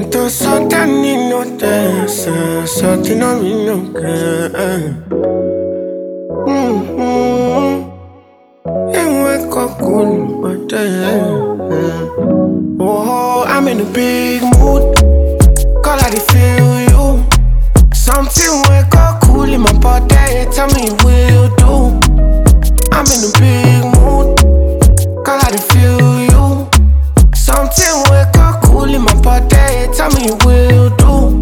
Tô só termino dessa, só te não me nunca. Eu é coculo, oh, I'm in a big mood. Call I feel you. Something we go cool in my body. Tell me will do. I'm in a big mood. Call I feel you. Something we go cool in my body. Tell me will do.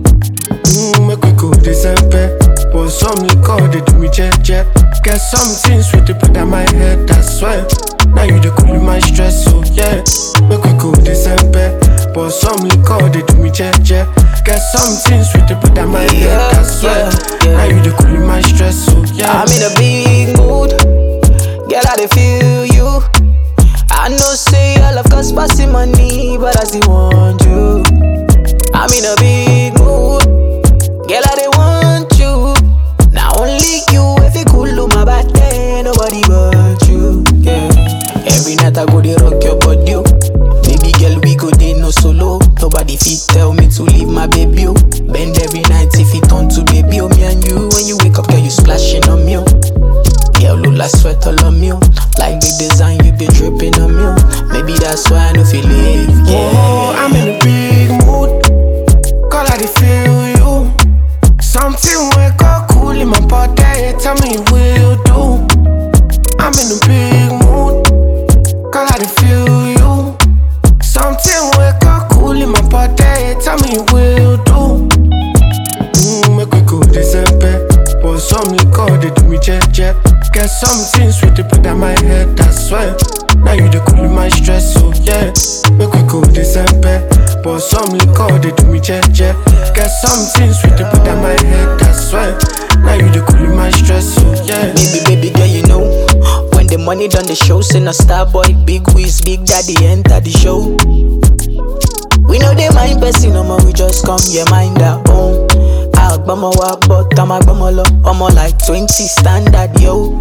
Make we go December. But some liquor they do me jet. Get something sweet to put on my head. I swear. Now you the cool in my stress, so yeah. Make we go December. But some liquor they do me jet. Get something sweet to put on my head, I swear. Now you the cool in my stress, so yeah. I'm in a big mood, girl, I dey feel you. I know say all of cost passing money, but I still want you. I'm in a big mood, girl, I dey want you. Now only you, if you cool on my body, nobody but you, yeah. Every night I go dey rock your body, oh. Baby girl, we go dey no solo. Nobody fit tell me to leave my baby, oh. Bend every night if it turn to baby, oh. Me and you, when you wake up, girl, you splashing on me, oh. Yeah, look like sweat all on me, oh. Like the design, you be dripping on me, oh. Maybe that's why I no feel leave, yeah. Oh, I'm in a big mood. Call I feel you. Something we go cool in my body. Tell me will do. I'm in a big mood. Call I feel you. Something we go cool in my body. Tell me will do. Make we go December. But some liquor they do me jet. Get something sweet to put on my head, I swear. Now you the cool in my stress, so yeah. Make we go December. But some liquor they do me jet. Get something sweet to put on my head, I swear. Now you the cool in my stress, so yeah. Baby girl, you know, when the money done the show, send a star boy, big whiz, big daddy enter the show. We know they mind person, no more, we just come, yeah, mind our own. Agbama wa but I'm agbama lo, I'm like 20 standard, yo.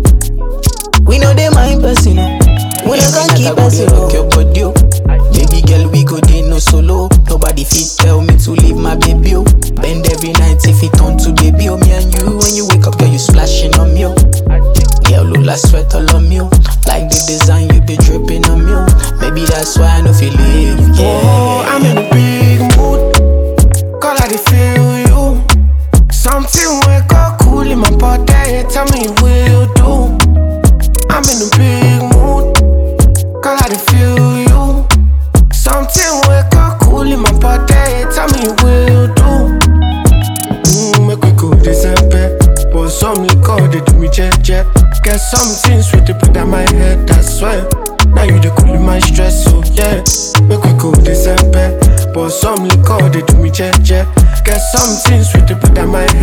We know they mind person, no. We no can keep person, no. Your body, oh. Baby girl, we go dey no solo. Nobody fit tell me to leave my baby, oh. Bend every night if it turn to baby, oh. Me and you, when you wake up, girl, you splashing on me, oh. Girl, look like sweat all on me, oh. Like the design, you be dripping on me, oh. Maybe that's why I no feel leave, yeah. Oh, I'm in a big mood. Call I feel you. Something we go cool in my body. Tell me will do. I'm in a big mood. Call I feel you. Something we go cool in my body. Tell me will do. Make we go December. But some liquor they do me jet. Get something sweet to put on my head, I swear. Now you the cool in my stress, so yeah. Make we go December. But some liquor they do me jet. Get something sweet to put on my head.